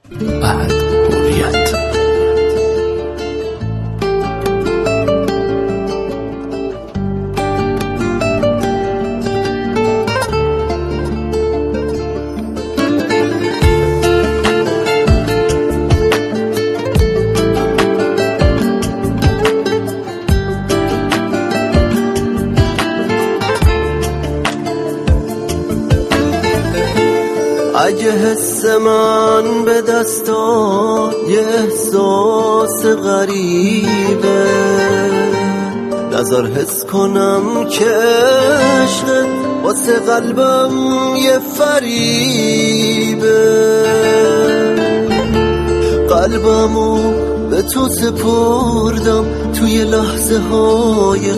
بعد هویت. اگه حس من به دست داد یه احساس غریبه، نظر حس کنم که عشقت واسه قلبم یه فریبه. قلبمو به تو سپردم توی لحظه های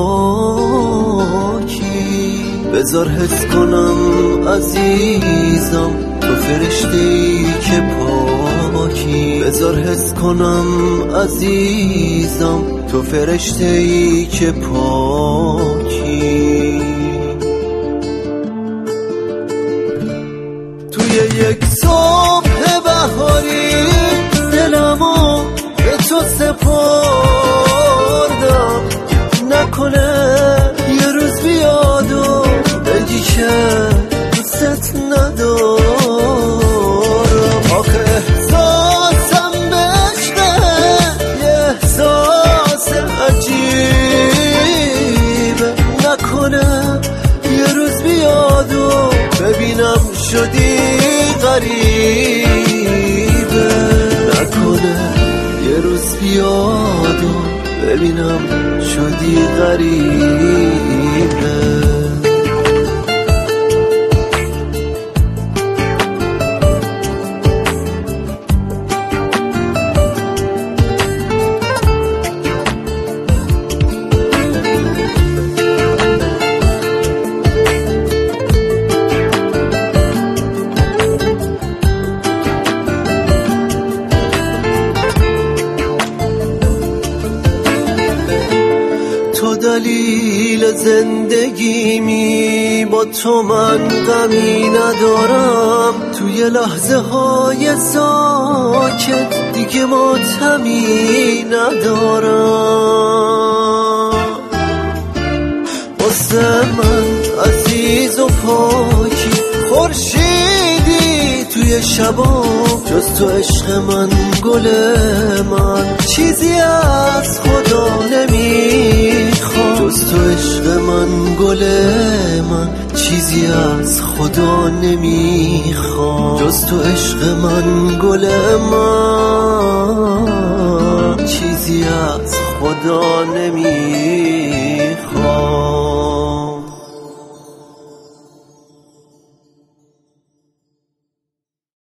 خاکی، بذار حس کنم عزیزم تو فرشته‌ای که پاکی، بذار حس کنم عزیزم تو فرشته‌ای که پاکی. توی یک صبح بهاری دلمو به تو سپردم، نکنه یه روز بیاد و بگی که دوست ندارم. آخه احساسم به عشقه یه احساس عجیبه، نکنه یه روز بیاد و ببینم شدی غریبه، نکنه یه روز بیاد و ببینم شدی غریبه. تو دلیل زندگیمی، با تو من غمی ندارم. توی لحظه های ساکت دیگه ماتمی ندارم. واسه من عزیز و پاکی خورشیدی توی شبا، جز تو عشق من گل من چیزی از خدا نمیخوام. جز تو عشق من گل من چیزی از خدا نمیخوام. جز تو عشق من گل من چیزی از خدا نمیخوام.